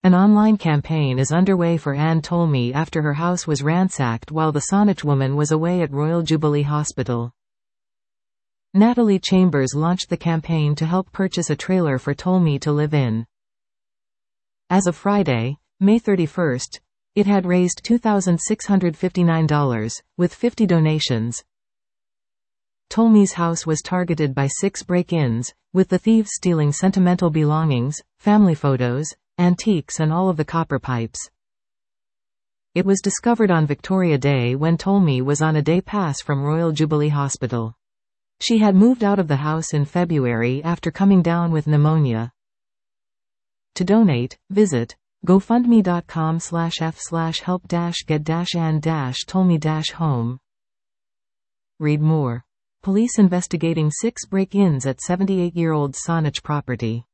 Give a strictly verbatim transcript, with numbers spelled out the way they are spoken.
An online campaign is underway for Anne Tolmie after her house was ransacked while the Saanich woman was away at Royal Jubilee Hospital. Natalie Chambers launched the campaign to help purchase a trailer for Tolmie to live in. As of Friday, May thirty-first, it had raised two thousand six hundred fifty-nine dollars, with fifty donations. Tolmie's house was targeted by six break-ins, with the thieves stealing sentimental belongings, family photos, antiques and all of the copper pipes. It was discovered on Victoria Day when Tolmie was on a day pass from Royal Jubilee Hospital. She had moved out of the house in February after coming down with pneumonia. To donate, visit gofundme.com slash f slash help dash get dash and dash Tolmie dash home. Read more. Police investigating six break-ins at seventy-eight-year-old Saanich property.